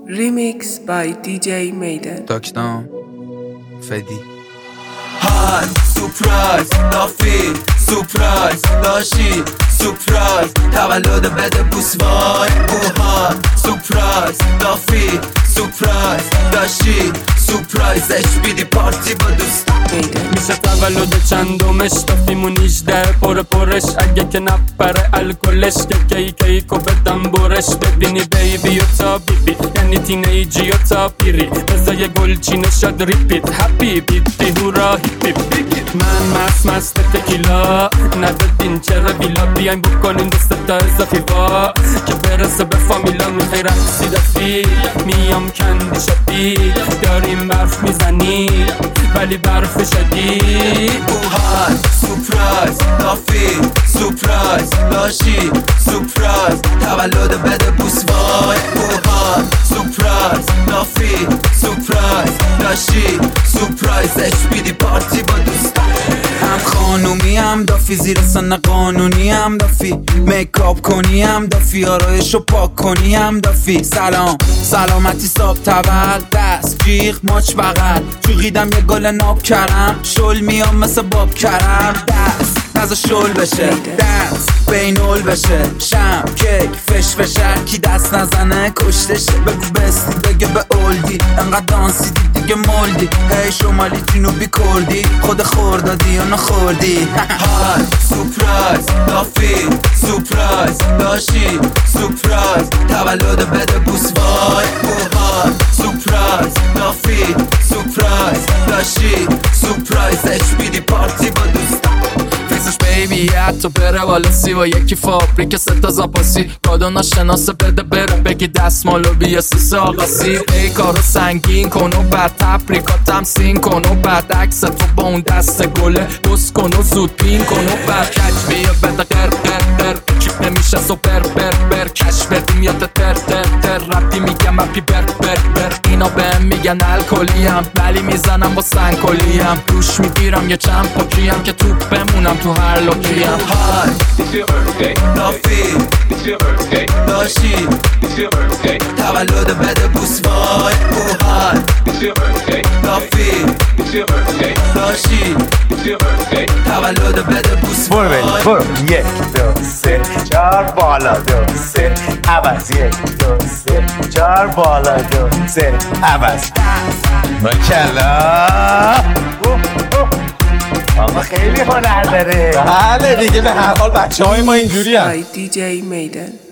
Remix by DJ Maiden. Touchdown فدی های سورپرایز لافی سورپرایز لاشی سورپرایز تولد بده بوس وای اوها سورپرایز لافی سورپرایز لاشی سورپرایزش بیدی پارتی با دوست میشه تولد چندمش تافیمون 18 پرش اگه که نپره الکلش که کیکو بدم برش ببینی بیبی و تا بیبی یعنی تینیجی و تا پیری بزای گلچینه شد ریپیت هپی بیبی هورا هیپی من مست تکیلا ندادین چرا ویلا بیاین بکنین دست تا اضافی با که برسه به فامیلا میخوای رقصی دفی میام کندی شدی داریم برف میزنی ولی برف شدید اوهای سورپرایز لافی سورپرایز لاشی سورپرایز تولد بده بوس وای اوهای سورپرایز لافی سورپرایز لاشی سورپرایزش بیدی پارتی با دوست هم خانومی هم دافی زیر سن قانونی هم دافی میکاپ کنی هم دافی آرایشو پاک کنی هم دافی سلام سلامتی صاحب تول دست جیغ ماچ بغل چوقیدم یه گل ناب کرم شل میام مثل باب کرم دست نزا شل بشه دست بینول بشه شم کیک فش فشر کی دست نزنه کشتشه بگو بستی بگه به اولدی انقدر دانسی دیگه مولدی هی شمالی جنوبی کردی خود خوردادی یا نخوردی های سورپرایز لافی سورپرایز لاشی سورپرایز تولد بده بوس وای اوهای سورپرایز لافی سورپرایز لاشی سورپرایزش بیدی پارتی با دوست فیسش بیبی حتی بره والا سی و یکی فابریک ستا زاپاسی کادو ناشناسه بده بره بگی دستمالو بیا سیس آقا سیر ای کارو سنگین کن و بعد تپریکاتم سین کن و بعد عکس تو با اون دست گله بس کن و زود پین کن و بعد کچ بیا بده قر چیپ نمیشه سوپر بر کش بدیم یاد تر ربطی میگم اپی بر اینا بهم میگن الکلیم ولی میزنم با سنگکلیم روش میگیرم یه چند پاکیم که توپ بمونم تو هر لوکیم های لافی لاشی تولد بده بوس وای اوهای لافی لاشی تولد بده بوس برو برو 1 2 3 4 بالا 2 3 عوض 1 2 3 4 بالا 2 3 عوض ماشاءالله آقا خیلی هنر داره. بله دیگه به هر حال بچه‌های ما اینجوری By DJ Maiden.